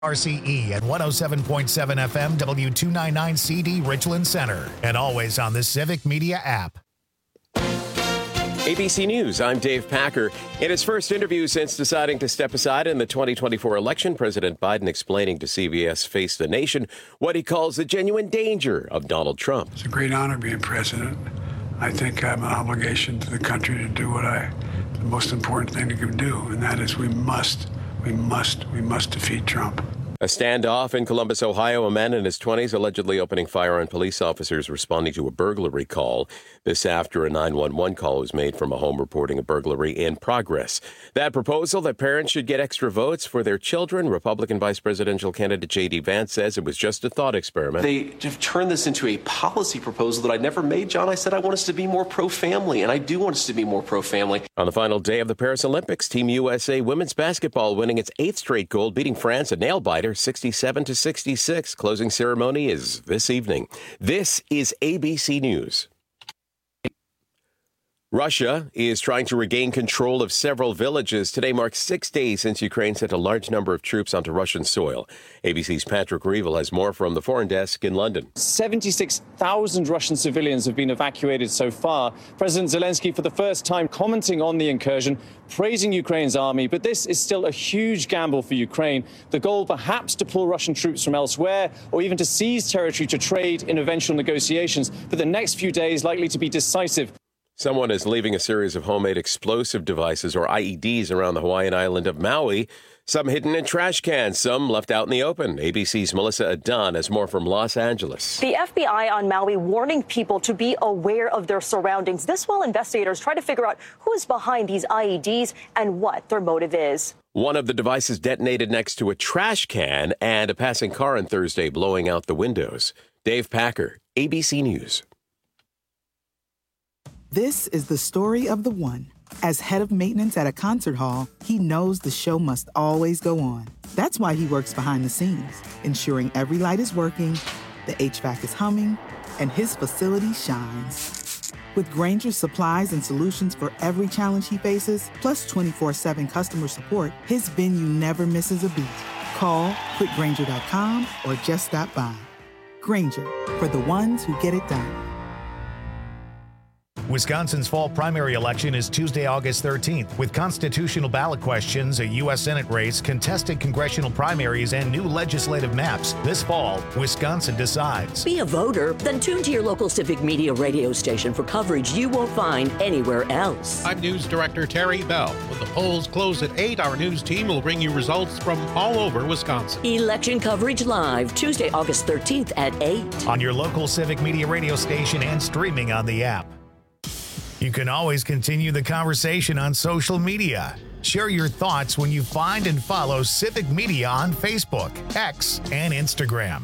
RCE at 107.7 FM W299 CD Richland Center, and always on the Civic Media app. ABC News, I'm Dave Packer. In his first interview since deciding to step aside in the 2024 election, President Biden explaining to CBS Face the Nation what he calls the genuine danger of Donald Trump. It's a great honor being president. I think I have an obligation to the country to do the most important thing we can do, and that is we must defeat Trump. A standoff in Columbus, Ohio. A man in his 20s allegedly opening fire on police officers responding to a burglary call. This after a 911 call was made from a home reporting a burglary in progress. That proposal that parents should get extra votes for their children, Republican vice presidential candidate J.D. Vance says it was just a thought experiment. They have turned this into a policy proposal that I never made, John. I said I want us to be more pro-family, and I do want us to be more pro-family. On the final day of the Paris Olympics, Team USA women's basketball winning its 8th straight gold, beating France, a nail-biter, 67-66. Closing ceremony is this evening. This is ABC News. Russia is trying to regain control of several villages. Today marks 6 days since Ukraine sent a large number of troops onto Russian soil. ABC's Patrick Reevell has more from the foreign desk in London. 76,000 Russian civilians have been evacuated so far. President Zelensky, for the first time, commenting on the incursion, praising Ukraine's army. But this is still a huge gamble for Ukraine. The goal perhaps to pull Russian troops from elsewhere or even to seize territory to trade in eventual negotiations. But the next few days likely to be decisive. Someone is leaving a series of homemade explosive devices, or IEDs, around the Hawaiian island of Maui. Some hidden in trash cans, some left out in the open. ABC's Melissa Adan has more from Los Angeles. The FBI on Maui warning people to be aware of their surroundings. This while investigators try to figure out who is behind these IEDs and what their motive is. One of the devices detonated next to a trash can and a passing car on Thursday, blowing out the windows. Dave Packer, ABC News. This is the story of the one. As head of maintenance at a concert hall, he knows the show must always go on. That's why he works behind the scenes, ensuring every light is working, the HVAC is humming, and his facility shines. With Grainger's supplies and solutions for every challenge he faces, plus 24/7 customer support, his venue never misses a beat. Call quickgrainger.com or just stop by. Grainger, for the ones who get it done. Wisconsin's fall primary election is Tuesday, August 13th, with constitutional ballot questions, a U.S. Senate race, contested congressional primaries, and new legislative maps. This fall, Wisconsin decides. Be a voter, then tune to your local Civic Media radio station for coverage you won't find anywhere else. I'm News Director Terry Bell. When the polls close at 8, our news team will bring you results from all over Wisconsin. Election coverage live, Tuesday, August 13th at 8. On your local Civic Media radio station and streaming on the app. You can always continue the conversation on social media. Share your thoughts when you find and follow Civic Media on Facebook, X, and Instagram.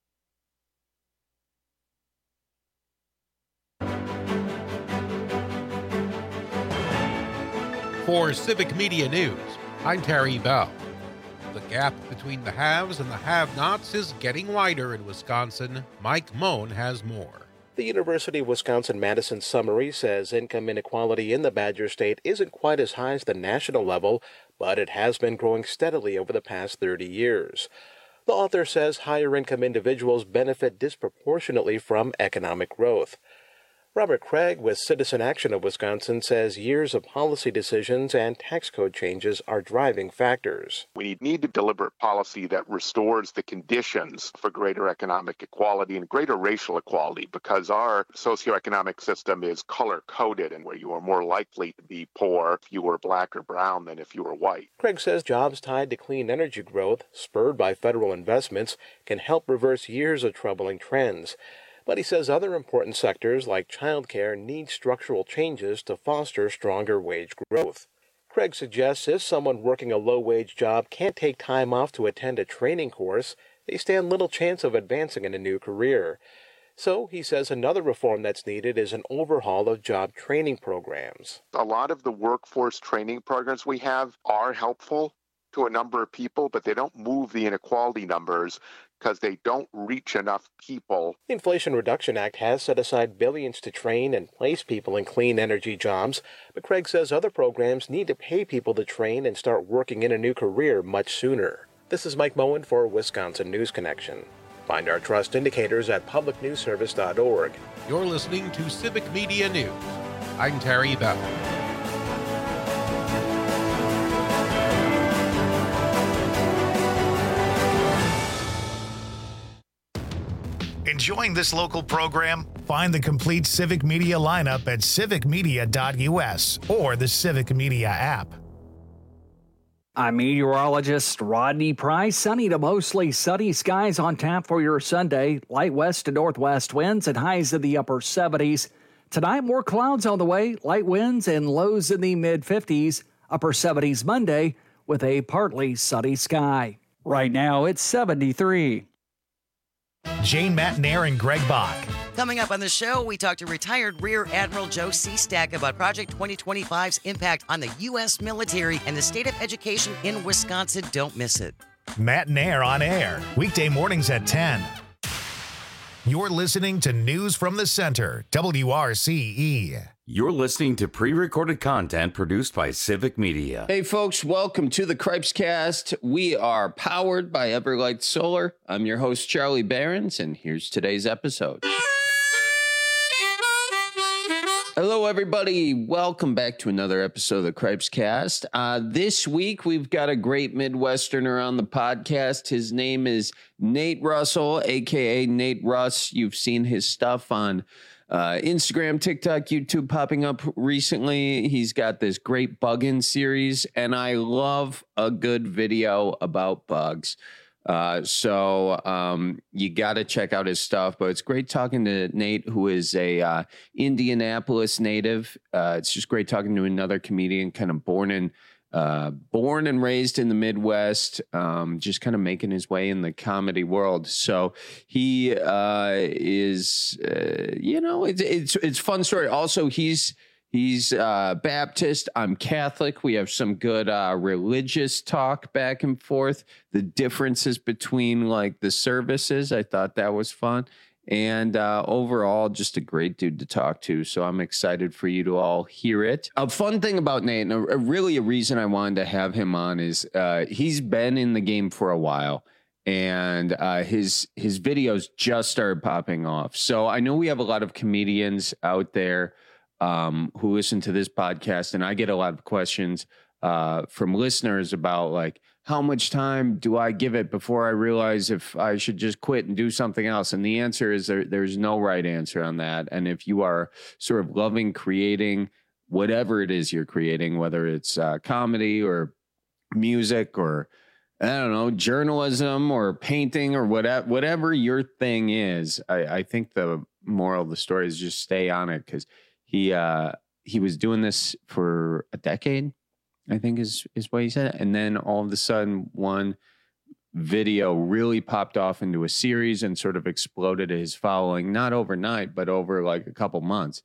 For Civic Media News, I'm Terry Bell. The gap between the haves and the have-nots is getting wider in Wisconsin. Mike Moen has more. The University of Wisconsin-Madison summary says income inequality in the Badger State isn't quite as high as the national level, but it has been growing steadily over the past 30 years. The author says higher-income individuals benefit disproportionately from economic growth. Robert Craig with Citizen Action of Wisconsin says years of policy decisions and tax code changes are driving factors. We need deliberate policy that restores the conditions for greater economic equality and greater racial equality, because our socioeconomic system is color-coded, and where you are more likely to be poor if you were black or brown than if you were white. Craig says jobs tied to clean energy growth, spurred by federal investments, can help reverse years of troubling trends. But he says other important sectors like childcare need structural changes to foster stronger wage growth. Craig suggests if someone working a low-wage job can't take time off to attend a training course, they stand little chance of advancing in a new career. So he says another reform that's needed is an overhaul of job training programs. A lot of the workforce training programs we have are helpful to a number of people, but they don't move the inequality numbers because they don't reach enough people. The Inflation Reduction Act has set aside billions to train and place people in clean energy jobs, but Craig says other programs need to pay people to train and start working in a new career much sooner. This is Mike Moen for Wisconsin News Connection. Find our trust indicators at publicnewsservice.org. You're listening to Civic Media News. I'm Terry Bell. Enjoying this local program? Find the complete Civic Media lineup at civicmedia.us or the Civic Media app. I'm meteorologist Rodney Price. Sunny to mostly sunny skies on tap for your Sunday. Light west to northwest winds and highs in the upper 70s. Tonight, more clouds on the way. Light winds and lows in the mid-50s. Upper 70s Monday with a partly sunny sky. Right now, it's 73. Jane Matnair and Greg Bach. Coming up on the show, we talk to retired Rear Admiral Joe Seastack about Project 2025's impact on the U.S. military and the state of education in Wisconsin. Don't miss it. Matnair on air, weekday mornings at 10. You're listening to News from the Center, WRCE. You're listening to pre-recorded content produced by Civic Media. Hey folks, welcome to the Cripescast. We are powered by Everlight Solar. I'm your host, Charlie Behrens, and here's today's episode. Hello, everybody. Welcome back to another episode of the Cripescast. This week, we've got a great Midwesterner on the podcast. His name is Nate Russell, a.k.a. Nate Russ. You've seen his stuff on Instagram, TikTok, YouTube popping up recently. He's got this great bug-in series, and I love a good video about bugs. So you got to check out his stuff, but it's great talking to Nate, who is a Indianapolis native. It's just great talking to another comedian, kind of born and raised in the Midwest, just kind of making his way in the comedy world. So he is, it's a fun story. Also, He's Baptist. I'm Catholic. We have some good religious talk back and forth. The differences between like the services. I thought that was fun. And overall, just a great dude to talk to. So I'm excited for you to all hear it. A fun thing about Nate, and really a reason I wanted to have him on is he's been in the game for a while. And his videos just started popping off. So I know we have a lot of comedians out there who listen to this podcast, and I get a lot of questions from listeners about like, how much time do I give it before I realize if I should just quit and do something else? And the answer is there's no right answer on that. And if you are sort of loving creating whatever it is you're creating, whether it's comedy or music or, I don't know, journalism or painting or whatever your thing is, I think the moral of the story is just stay on it, because he was doing this for a decade, I think is what he said. And then all of a sudden, one video really popped off into a series and sort of exploded his following, not overnight, but over like a couple months.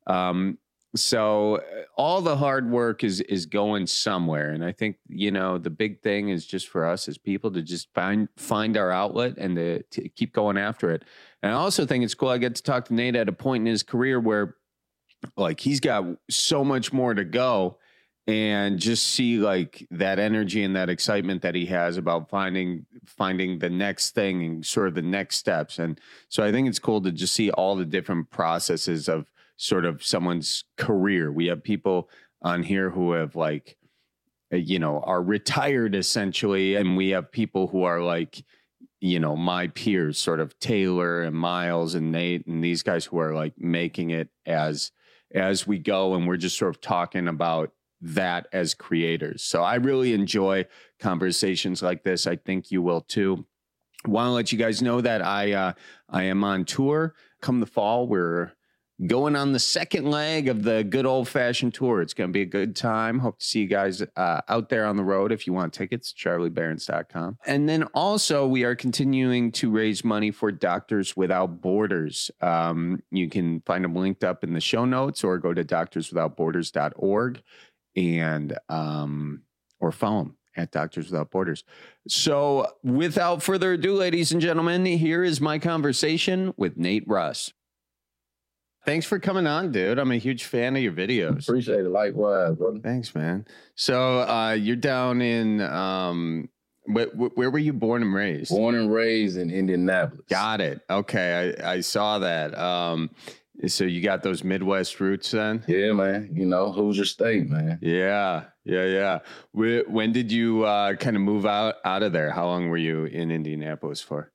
So all the hard work is going somewhere. And I think, the big thing is just for us as people to just find our outlet and to keep going after it. And I also think it's cool. I get to talk to Nate at a point in his career where like he's got so much more to go, and just see like that energy and that excitement that he has about finding the next thing and sort of the next steps. And so I think it's cool to just see all the different processes of sort of someone's career. We have people on here who have like, are retired essentially. And we have people who are like, my peers, sort of Taylor and Miles and Nate and these guys who are like making it as we go. And we're just sort of talking about that as creators. So I really enjoy conversations like this. I think you will too. Want to let you guys know that I am on tour come the fall. We're going on the second leg of the good old fashioned tour. It's going to be a good time. Hope to see you guys out there on the road. If you want tickets, charliebehrens.com. And then also we are continuing to raise money for Doctors Without Borders. You can find them linked up in the show notes or go to doctorswithoutborders.org and or follow them at Doctors Without Borders. So without further ado, ladies and gentlemen, here is my conversation with Nate Russ. Thanks for coming on, dude. I'm a huge fan of your videos. Appreciate it. Likewise, brother. Thanks, man. So you're down in Where were you born and raised? Born and raised in Indianapolis. Got it. Okay, I saw that. So you got those Midwest roots then? Yeah, man. You know, Hoosier State, man. Yeah. When did you kind of move out of there? How long were you in Indianapolis for?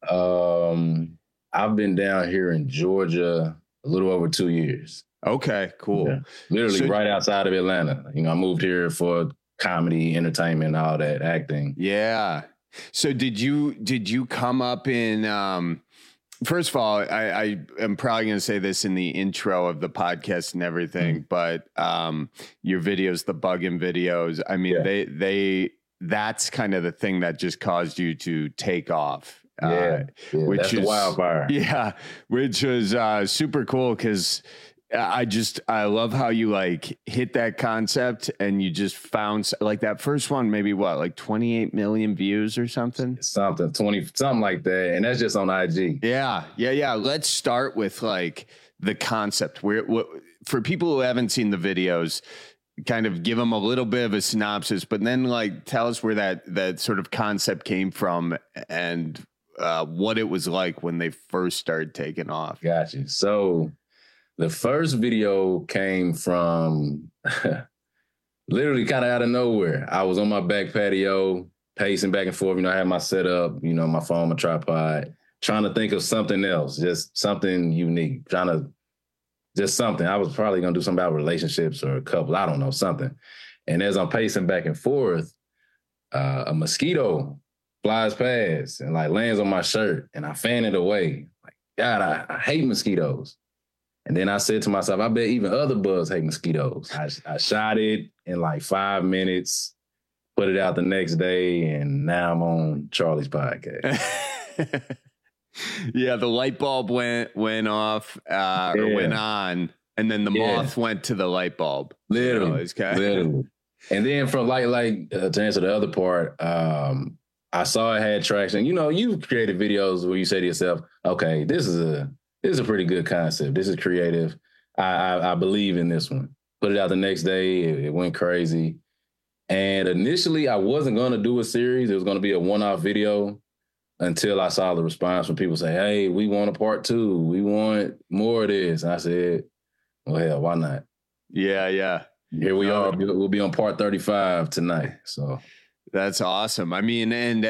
I've been down here in Georgia a little over 2 years. Okay, cool. Yeah. Literally right outside of Atlanta. You know, I moved here for comedy, entertainment, all that, acting. Yeah. So did you come up in first of all, I am probably going to say this in the intro of the podcast and everything, but your videos, the Buggin' videos, I mean, that's kind of the thing that just caused you to take off. Which that's is the wildfire. Yeah, which was super cool because I love how you like hit that concept and you just found like that first one, maybe like 28 million views or something, 20, something like that. And that's just on IG. Yeah. Let's start with like the concept for people who haven't seen the videos, kind of give them a little bit of a synopsis, but then like tell us where that sort of concept came from and what it was like when they first started taking off. Gotcha. So the first video came from literally kind of out of nowhere. I was on my back patio, pacing back and forth. You know, I had my setup, you know, my phone, my tripod, trying to think of something else, just something unique, just something. I was probably going to do something about relationships or a couple, I don't know, something. And as I'm pacing back and forth, a mosquito flies past and like lands on my shirt and I fan it away. Like, God, I hate mosquitoes. And then I said to myself, I bet even other bugs hate mosquitoes. I shot it in like 5 minutes, put it out the next day, and now I'm on Charlie's podcast. Yeah, the light bulb went off or went on, and then the moth went to the light bulb. Literally. Literally. And then from to answer the other part, I saw it had traction. You know, you've created videos where you say to yourself, okay, this is a pretty good concept. This is creative. I believe in this one. Put it out the next day. It went crazy. And initially, I wasn't going to do a series. It was going to be a one-off video until I saw the response from people say, hey, we want a part 2. We want more of this. And I said, well, hell, why not? Yeah. Here we are. We'll be on part 35 tonight. So that's awesome. I mean, and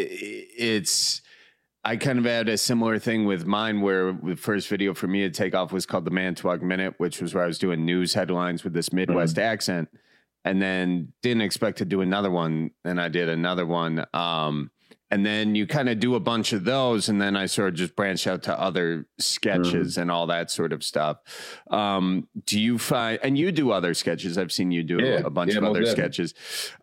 I kind of had a similar thing with mine where the first video for me to take off was called The Manitowoc Minute, which was where I was doing news headlines with this Midwest accent, and then didn't expect to do another one. And I did another one. And then you kind of do a bunch of those. And then I sort of just branched out to other sketches and all that sort of stuff. Do you find, and you do other sketches. I've seen you do a bunch of other sketches.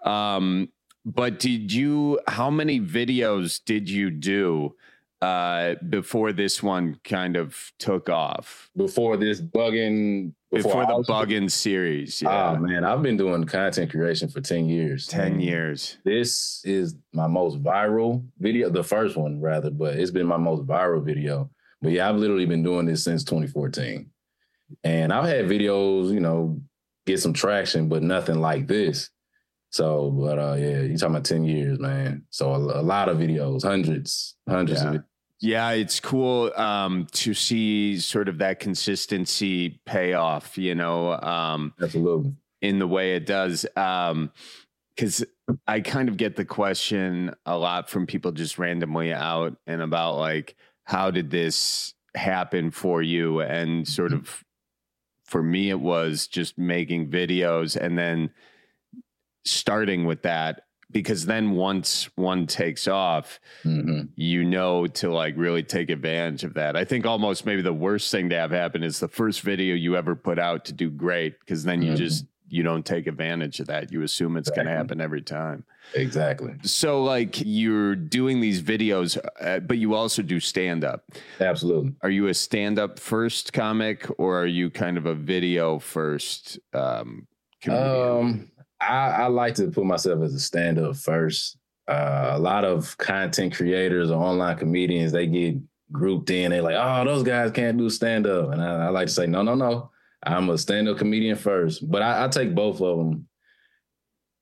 But how many videos did you do before this one kind of took off? Before this Buggin'? Before the Buggin' series. Yeah. Oh, man, I've been doing content creation for 10 years. 10 years. This is my most viral video, the first one rather, but it's been my most viral video. But yeah, I've literally been doing this since 2014. And I've had videos, you know, get some traction, but nothing like this. So, but yeah, you're talking about 10 years, man. So a lot of videos, hundreds of videos. Yeah, it's cool to see sort of that consistency pay off, you know, absolutely, in the way it does. Because I kind of get the question a lot from people just randomly out and about like, how did this happen for you? And sort of for me, it was just making videos and then starting with that. Because then once one takes off, you know, to like really take advantage of that. I think almost maybe the worst thing to have happen is the first video you ever put out to do great, because then you don't take advantage of that. You assume it's going to happen every time. Exactly. So like you're doing these videos, but you also do stand up. Absolutely. Are you a stand up first comic or are you kind of a video first comedian? I like to put myself as a stand-up first. A lot of content creators or online comedians, they get grouped in. They're like, oh, those guys can't do stand-up. And I like to say, no. I'm a stand-up comedian first. But I take both of them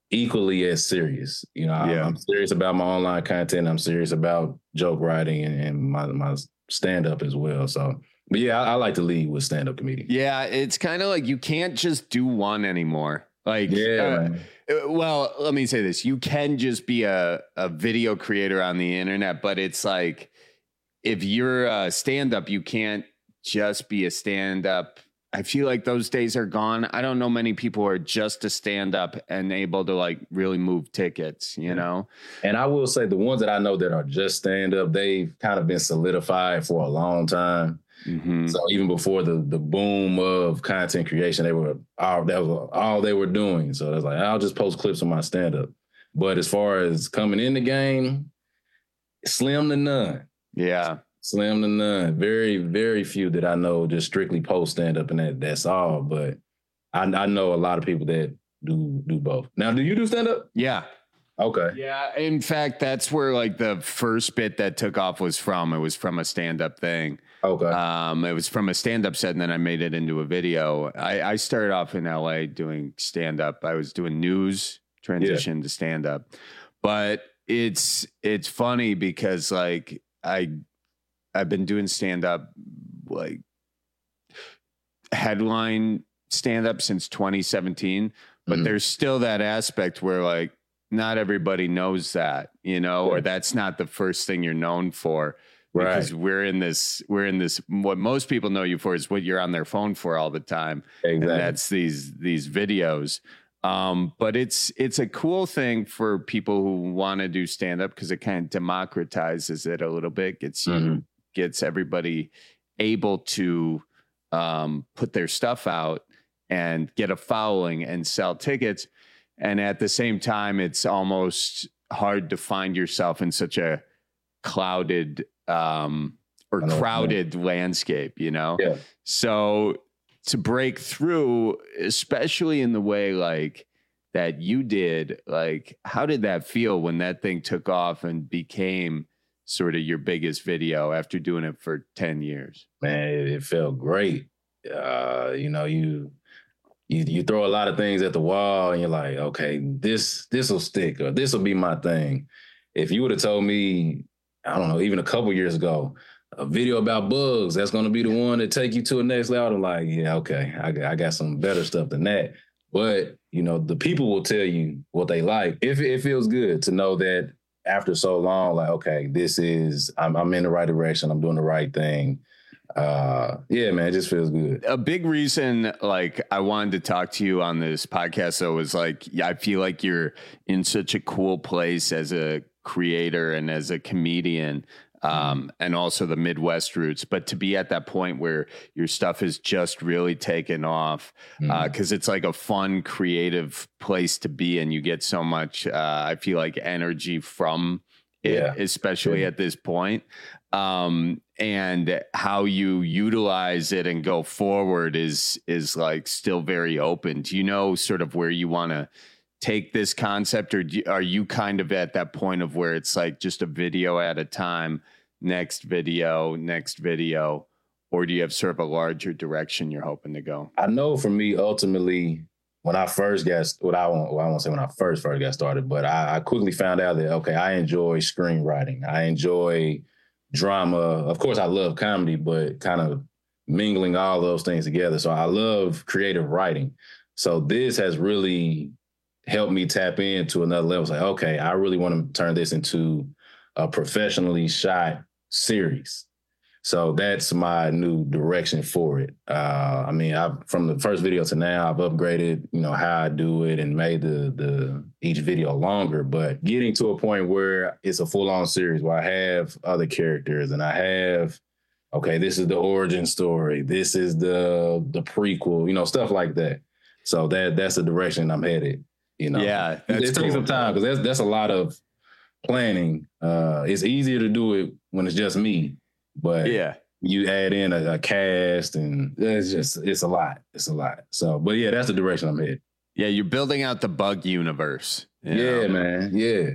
equally as serious. You know, I'm serious about my online content. I'm serious about joke writing and my stand-up as well. So, but yeah, I like to lead with stand-up comedy. Yeah, it's kind of like you can't just do one anymore. Like, well, let me say this. You can just be a video creator on the internet, but it's like, if you're a stand-up, you can't just be a stand-up. I feel like those days are gone. I don't know many people who are just a stand-up and able to like really move tickets, you know? And I will say the ones that I know that are just stand-up, they've kind of been solidified for a long time. Mm-hmm. So even before the boom of content creation, that was all they were doing. So it's like, I'll just post clips of my stand-up. But as far as coming in the game, slim to none. Yeah. Slim to none. Very, very few that I know just strictly post stand-up and that's all. But I know a lot of people that do both. Now, do you do stand-up? Yeah. Okay. Yeah. In fact, that's where like the first bit that took off was from. It was from a stand-up thing. Okay. It was from a stand-up set, and then I made it into a video. I started off in LA doing stand-up. I was doing news, transition to stand-up. But it's funny because like I've been doing stand-up, like headline stand-up since 2017, but there's still that aspect where like not everybody knows that, you know, or that's not the first thing you're known for. Because we're in this, what most people know you for is what you're on their phone for all the time. Exactly. And that's these videos. But it's a cool thing for people who want to do stand-up because it kind of democratizes it a little bit, gets everybody able to put their stuff out and get a following and sell tickets. And at the same time, it's almost hard to find yourself in such a clouded or crowded landscape, you know? Yeah. So to break through, especially in the way like that you did, like, how did that feel when that thing took off and became sort of your biggest video after doing it for 10 years? Man, it felt great. You know, you throw a lot of things at the wall and you're like, okay, this will stick or this will be my thing. If you would have told me, I don't know, even a couple years ago, a video about bugs, that's going to be the one that take you to the next level. I'm like, yeah, okay, I got some better stuff than that. But, you know, the people will tell you what they like. If it feels good to know that after so long, like, okay, I'm in the right direction. I'm doing the right thing. Yeah, man, it just feels good. A big reason, like, I wanted to talk to you on this podcast, though, was like, I feel like you're in such a cool place as a creator and as a comedian, and also the Midwest roots, but to be at that point where your stuff is just really taken off, because it's like a fun, creative place to be, and you get so much, I feel like, energy from it, especially at this point. And how you utilize it and go forward is like still very open. Do you know sort of where you want to take this concept, or are you kind of at that point of where it's like just a video at a time, next video, or do you have sort of a larger direction you're hoping to go? I know for me, ultimately, when I first got, I won't say when I first got started, but I quickly found out that, okay, I enjoy screenwriting. I enjoy drama. Of course, I love comedy, but kind of mingling all those things together. So I love creative writing. So this has really helped me tap into another level. It's like, okay, I really want to turn this into a professionally shot series. So that's my new direction for it. I mean, from the first video to now, I've upgraded, you know, how I do it and made the each video longer, but getting to a point where it's a full-on series where I have other characters and I have, okay, this is the origin story. This is the prequel, you know, stuff like that. So that's the direction I'm headed. You know, yeah, it takes some time because that's a lot of planning. It's easier to do it when it's just me, but you add in a cast and it's a lot. It's a lot. So, but yeah, that's the direction I'm headed. Yeah, you're building out the Bug universe. Yeah, man. Yeah.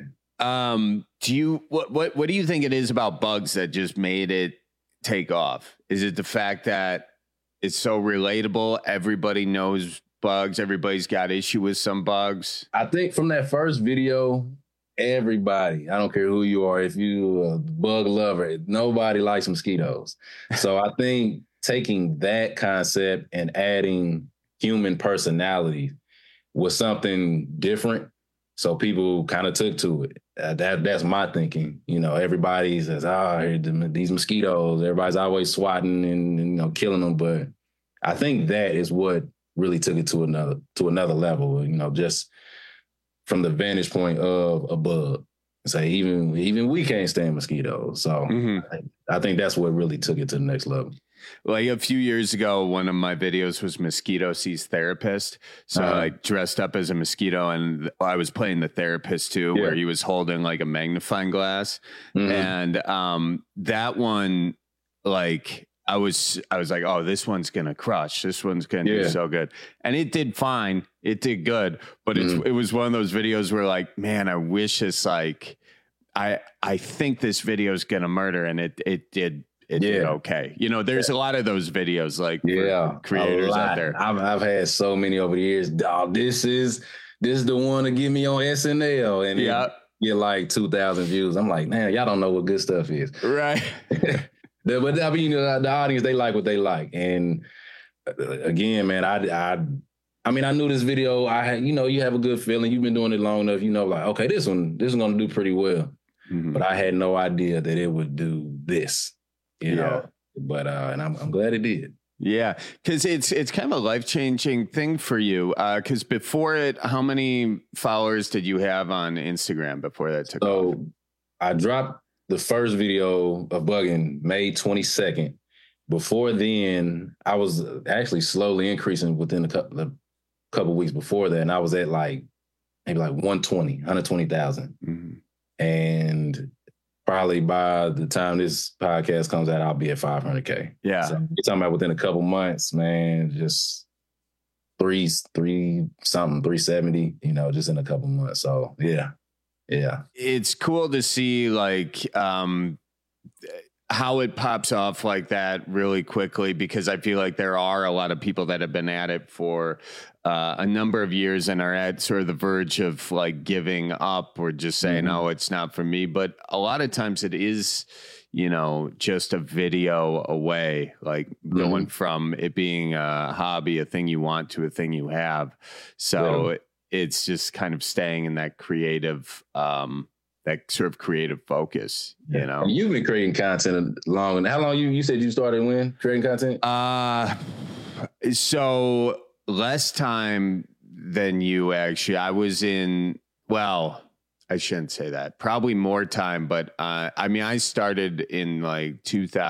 What do you think it is about Bugs that just made it take off? Is it the fact that it's so relatable? Everybody knows bugs. Everybody's got issue with some bugs. I think from that first video, everybody, I don't care who you are, if you a bug lover, nobody likes mosquitoes. So I think taking that concept and adding human personality was something different. So people kind of took to it. That's my thinking. You know, everybody says, these mosquitoes, everybody's always swatting and killing them. But I think that is what really took it to another level, just from the vantage point of a bug. Say even we can't stand mosquitoes. So I think that's what really took it to the next level. Like a few years ago, one of my videos was Mosquito Sees Therapist. So I dressed up as a mosquito and I was playing the therapist too, where he was holding like a magnifying glass. And that one, like, I was like, oh, this one's going to crush. This one's going to do so good. And it did fine. It did good. But it was one of those videos where like, man, I wish it's like, I think this video is going to murder. And it did. It did okay. There's a lot of those videos like for creators out there. I've had so many over the years. Dog, this is the one to get me on SNL. And get like 2,000 views. I'm like, man, y'all don't know what good stuff is. Right. But I mean, the audience, they like what they like. And again, man, I mean, I knew this video. I had, you have a good feeling. You've been doing it long enough. Like, okay, this is going to do pretty well. But I had no idea that it would do this. But and I'm glad it did. Yeah, because it's kind of a life-changing thing for you. Because before it, how many followers did you have on Instagram before that took off? So I dropped the first video of bugging May 22nd. Before then, I was actually slowly increasing within a couple weeks before that, and I was at maybe 120,000. And probably by the time this podcast comes out, I'll be at 500K. Yeah. So you're talking about within a couple months, man, just 370, just in a couple months. So yeah. It's cool to see like how it pops off like that really quickly, because I feel like there are a lot of people that have been at it for a number of years and are at sort of the verge of like giving up or just saying, no, it's not for me. But a lot of times it is, just a video away, like going from it being a hobby, a thing you want, to a thing you have. So it's just kind of staying in that creative, that sort of creative focus, And you've been creating content long. How long you said you started when creating content? So less time than you, actually. I was in, I shouldn't say that. Probably more time, but I mean, I started in like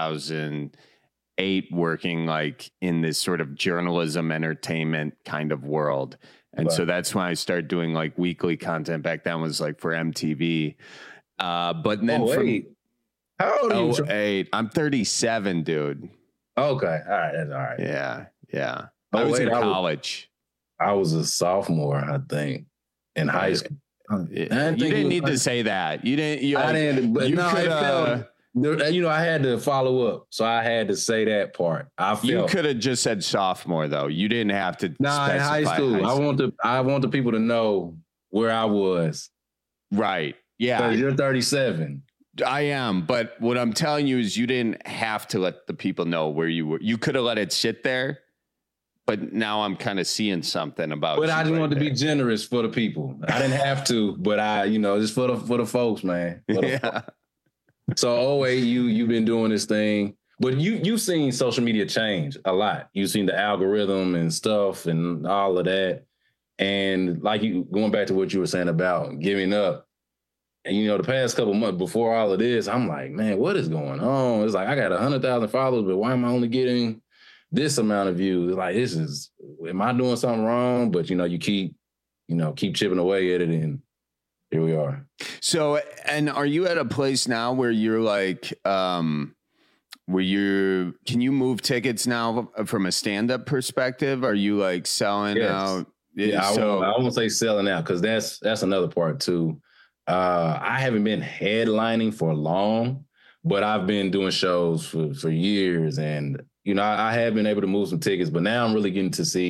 2008 working like in this sort of journalism, entertainment kind of world. And so that's when I started doing like weekly content. Back then was like for MTV. But then how old are you? 08, I'm 37, dude. Okay. All right. That's all right. Yeah. I was in college. I was a sophomore, I think, in high school. You didn't need to say that. You didn't. I didn't. But no, it felt. I had to follow up, so I had to say that part. You could have just said sophomore, though. You didn't have to. Nah, in high school. I want the people to know where I was. Right. Yeah. You're 37. I am, but what I'm telling you is you didn't have to let the people know where you were. You could have let it sit there. But now I'm kind of seeing something about. But I just wanted to be generous for the people. I didn't have to, but just for the folks, man. So 08, you've been doing this thing, but you've seen social media change a lot. You've seen the algorithm and stuff and all of that, and like you going back to what you were saying about giving up. And the past couple months before all of this, I'm like, man, what is going on? It's like I got 100,000 followers, but why am I only getting this amount of views? Like, am I doing something wrong? But you keep chipping away at it, and here we are. So, and are you at a place now where you're like, can you move tickets now from a stand-up perspective? Are you like selling out? Yeah, I won't say selling out, because that's another part too. I haven't been headlining for long, but I've been doing shows for years, and I have been able to move some tickets, but now I'm really getting to see,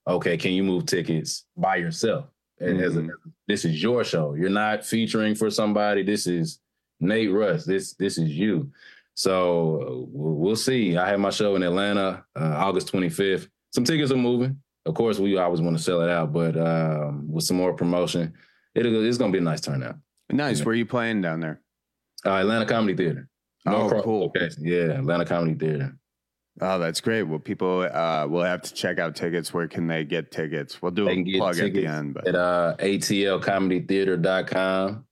okay, can you move tickets by yourself? This is your show. You're not featuring for somebody. This is Nate Russ. This is you. So we'll see. I have my show in Atlanta, August 25th. Some tickets are moving. Of course, we always want to sell it out, but with some more promotion, it's going to be a nice turnout. Nice. Where are you playing down there? Atlanta Comedy Theater. Cool. Location. Yeah, Atlanta Comedy Theater. Oh, that's great. Well, people will have to check out tickets. Where can they get tickets? We'll do a plug at the end. But. At atlcomedytheater.com.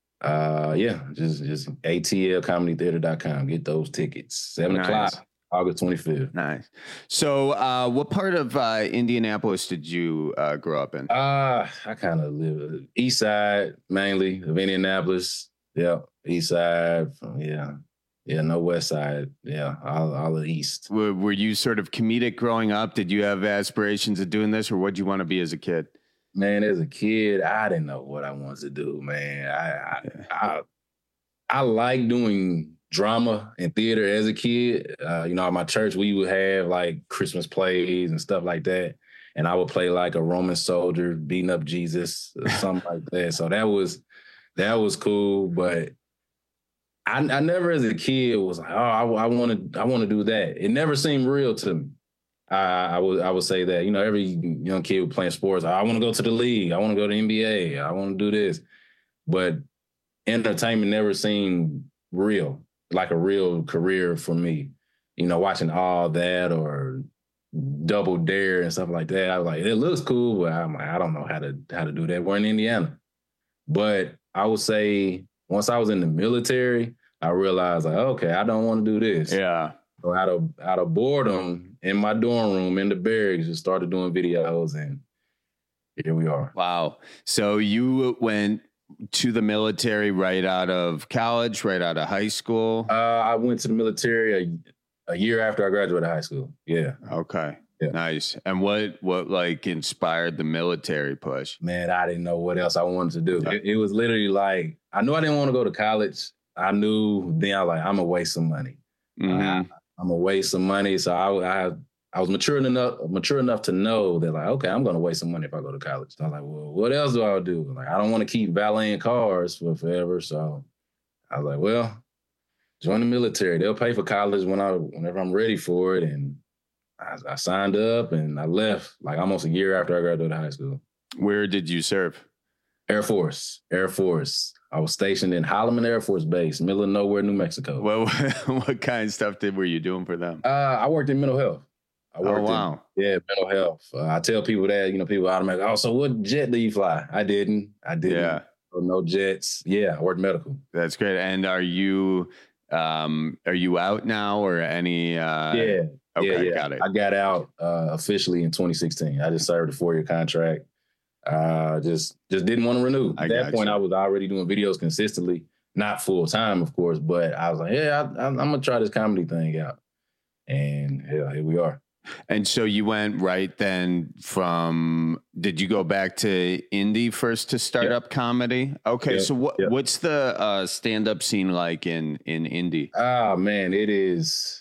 Just atlcomedytheater.com. Get those tickets. 7 o'clock, August 25th. Nice. So what part of Indianapolis did you grow up in? I kind of live east side, mainly, of Indianapolis. Yeah, east side. Yeah, no west side. Yeah, all the east. Were you sort of comedic growing up? Did you have aspirations of doing this, or what did you want to be as a kid? Man, as a kid, I didn't know what I wanted to do, man. I like doing drama and theater as a kid. At my church, we would have like Christmas plays and stuff like that. And I would play like a Roman soldier beating up Jesus or something like that. So that was cool. But I never as a kid was like, I want to do that. It never seemed real to me. I would say that, every young kid playing sports, I want to go to the league. I want to go to the NBA. I want to do this. But entertainment never seemed real, like a real career for me. Watching all that or Double Dare and stuff like that. I was like, it looks cool, but I'm like, I don't know how to do that. We're in Indiana. But I would say once I was in the military, I realized like, okay, I don't want to do this. Yeah. So out of boredom in my dorm room in the barracks, just started doing videos, and here we are. Wow. So you went to the military right out of college, right out of high school? I went to the military a year after I graduated high school. Yeah. Okay. Yeah. Nice. And what like inspired the military push? Man, I didn't know what else I wanted to do. It was literally like, I knew I didn't want to go to college. I knew then I was like, I'm gonna waste some money. Mm-hmm. I'm gonna waste some money. So I was mature enough to know that like, okay, I'm gonna waste some money if I go to college. So I was like, well, what else do I do? Like, I don't want to keep valeting cars for forever. So I was like, well, join the military. They'll pay for college whenever I'm ready for it. And I signed up and I left like almost a year after I graduated high school. Where did you serve? Air Force. I was stationed in Holloman Air Force Base, middle of nowhere, New Mexico. Well, what kind of stuff were you doing for them? I worked in mental health. Wow. Mental health. I tell people that, people automatically, so what jet do you fly? I didn't. Yeah. No jets. Yeah, I worked medical. That's great. And are you out now or any? Yeah. Okay, got it. I got out officially in 2016. I just served a 4-year contract. Just didn't want to renew. At that point, I was already doing videos consistently, not full time, of course, but I was like, I'm gonna try this comedy thing out, and here we are. And so you went right then from? Did you go back to Indy first to start up comedy? Okay, so what's the stand up scene like in Indy? Oh man, it is.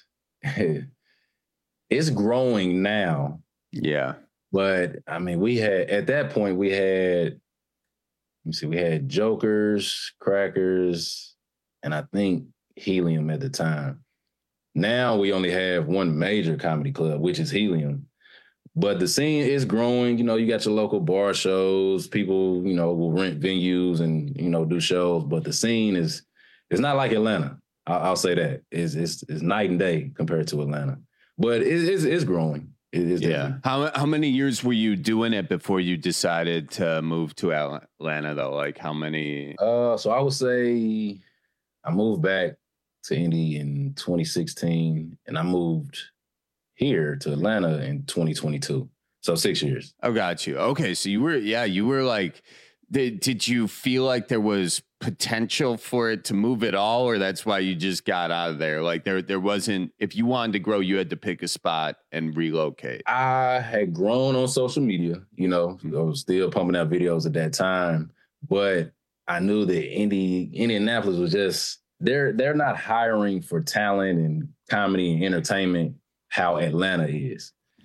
It's growing now. Yeah. But I mean, we had Jokers, Crackers, and I think Helium at the time. Now we only have one major comedy club, which is Helium. But the scene is growing. You got your local bar shows. People, will rent venues and, do shows. But the scene it's not like Atlanta. I'll say that. It's night and day compared to Atlanta. But it's growing. Yeah. How many years were you doing it before you decided to move to Atlanta, though? Like how many? So I would say I moved back to Indy in 2016, and I moved here to Atlanta in 2022. So 6 years. Oh, got you. Okay. So you were like, did you feel like there was potential for it to move at all, or that's why you just got out of there? Like there wasn't, if you wanted to grow, you had to pick a spot and relocate. I had grown on social media, I was still pumping out videos at that time, but I knew that Indianapolis was just, they're not hiring for talent and comedy and entertainment how Atlanta is.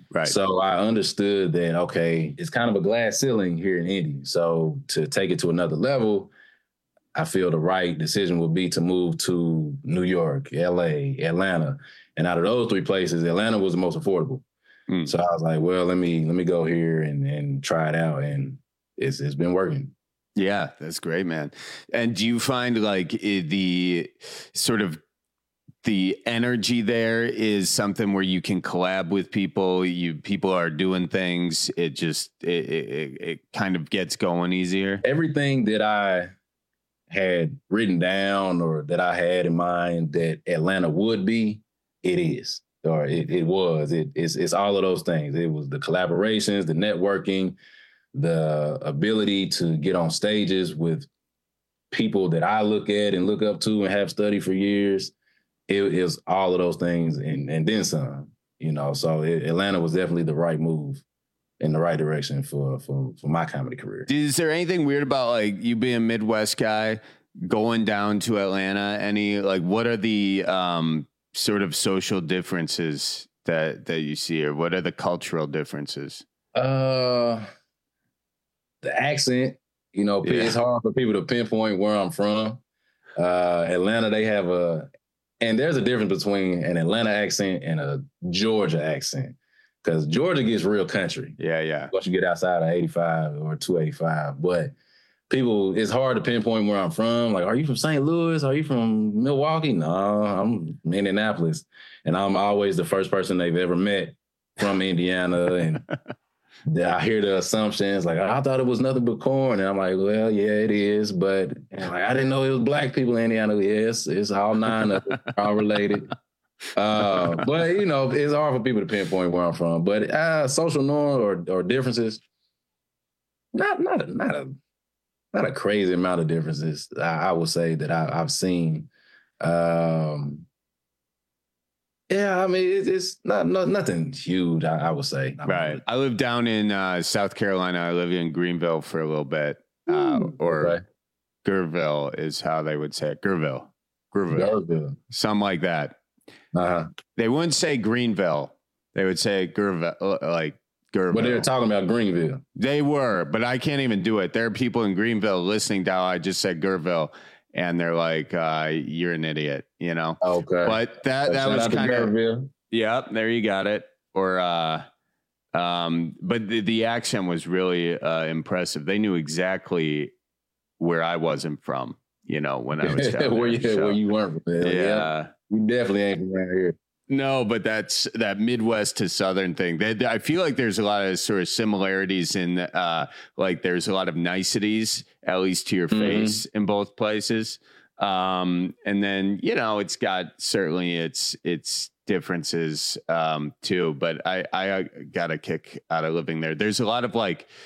Right. So I understood that, okay, it's kind of a glass ceiling here in Indy. So to take it to another level, I feel the right decision would be to move to New York, LA, Atlanta. And out of those 3 places, Atlanta was the most affordable. So I was like, well, let me go here and try it out. And it's been working. Yeah, that's great, man. And do you find like the sort of the energy there is something where you can collab with people, people are doing things, it just it kind of gets going easier? Everything that I had written down or that I had in mind that Atlanta would be, it is. Or it was. It's all of those things. It was the collaborations, the networking, the ability to get on stages with people that I look at and look up to and have studied for years. It is all of those things and then some, you know. So Atlanta was definitely the right move in the right direction for my comedy career. Is there anything weird about like you being a Midwest guy going down to Atlanta? Any like what are the sort of social differences that you see, or what are the cultural differences? The accent, you know, it's hard for people to pinpoint where I'm from. Atlanta, they have and there's a difference between an Atlanta accent and a Georgia accent, because Georgia gets real country. Yeah. Once you get outside of 85 or 285, but people, it's hard to pinpoint where I'm from. Like, are you from St. Louis? Are you from Milwaukee? No, I'm Indianapolis. And I'm always the first person they've ever met from Indiana. And I hear the assumptions, like, I thought it was nothing but corn. And I'm like, well, yeah, it is. But like, I didn't know it was black people in Indiana. Yes, it's all 9 of them, all related. But, you know, it's hard for people to pinpoint where I'm from. But social norm or differences, not a crazy amount of differences, I would say, that I've seen. Yeah, I mean, it's nothing huge, I would say. Right. I live down in South Carolina. I live in Greenville for a little bit. Or Gerville is how they would say it. Gerville. Something like that. They wouldn't say Greenville. They would say Gerville, like Gerville. But they were talking about Greenville. They were, but I can't even do it. There are people in Greenville listening to how I just said Gerville, and they're like, you're an idiot, you know? Okay. But that was kind of, yeah, there you got it. Or, but the accent was really impressive. They knew exactly where I wasn't from, you know, when I was down where you weren't from. Yeah. You definitely ain't from around here. No, but that's that Midwest to Southern thing. I feel like there's a lot of sort of similarities in, like there's a lot of niceties, at least to your face in both places. And then, you know, it's got certainly its differences too. But I got a kick out of living there. There's a lot of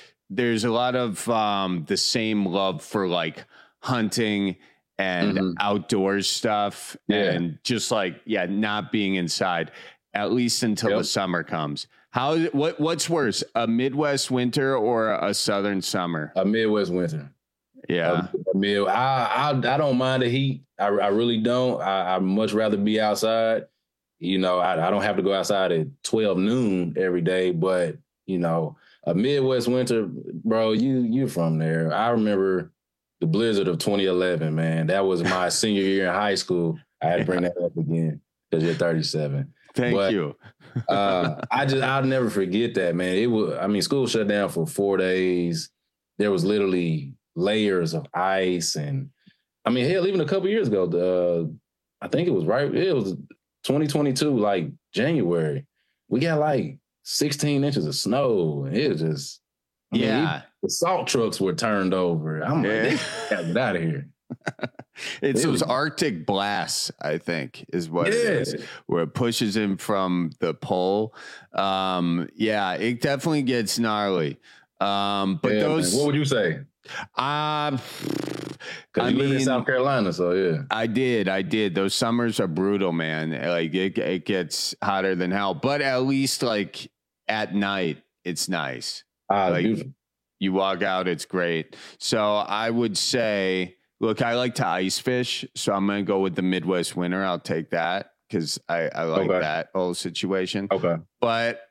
the same love for like hunting and outdoors stuff and just like, not being inside, at least until the summer comes. What's worse, a Midwest winter or a Southern summer? A Midwest winter. Yeah. I don't mind the heat. I really don't. I'd much rather be outside. You know, I don't have to go outside at 12 noon every day, but you know, a Midwest winter, bro, you from there. I remember the blizzard of 2011, man. That was my senior year in high school. I had to bring that up again because you're 37. Thank you. I'll never forget that, man. School shut down for 4 days. There was literally layers of ice. And hell, even a couple years ago, I think it was 2022, like January. We got like 16 inches of snow. And it was just, the salt trucks were turned over. I'm like, get out of here. It's those Arctic blasts, I think, is what it is, where it pushes in from the pole. It definitely gets gnarly. But those, man. What would you say? Because you live in South Carolina, so yeah. I did. Those summers are brutal, man. Like it gets hotter than hell. But at least like at night, it's nice. Beautiful. You walk out, it's great. So I would say, look, I like to ice fish, so I'm going to go with the Midwest winter. I'll take that because I like that whole situation. Okay. But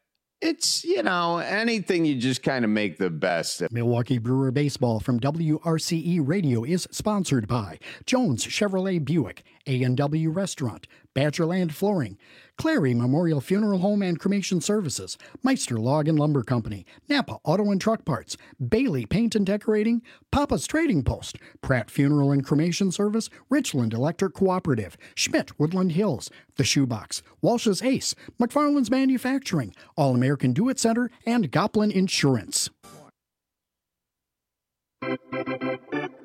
it's, you know, anything you just kind of make the best of. Milwaukee Brewer Baseball from WRCE Radio is sponsored by Jones Chevrolet Buick, A&W Restaurant, Badgerland Flooring, Clary Memorial Funeral Home and Cremation Services, Meister Log and Lumber Company, Napa Auto and Truck Parts, Bailey Paint and Decorating, Papa's Trading Post, Pratt Funeral and Cremation Service, Richland Electric Cooperative, Schmidt Woodland Hills, The Shoebox, Walsh's Ace, McFarland's Manufacturing, All-American Do-It Center, and Goplin Insurance.